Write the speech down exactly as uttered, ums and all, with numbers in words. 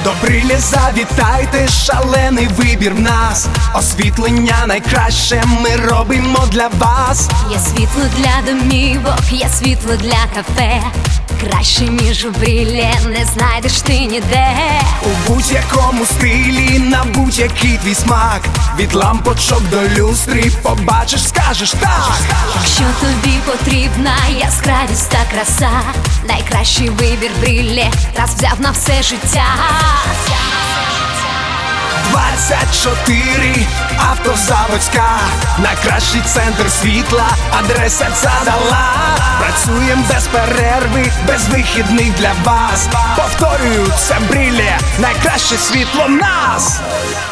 До Брилі завітайте, шалений вибір в нас. Освітлення найкраще ми робимо для вас. Є світло для домівок, є світло для кафе. Краще, ніж у Брілі, не знайдеш ти ніде. У будь-якому стилі, на будь-який твій смак. Від лампочок до люстри побачиш, скажеш так. Якщо тобі потрібна яскравість та краса, найкращий вибір Брілі раз взяв на все життя. Двадцять чотири автозаводська, найкращий центр світла, адреса задала. Працюєм без перерви, без вихідних для вас. Повторюю, це Брілі, найкраще світло в нас.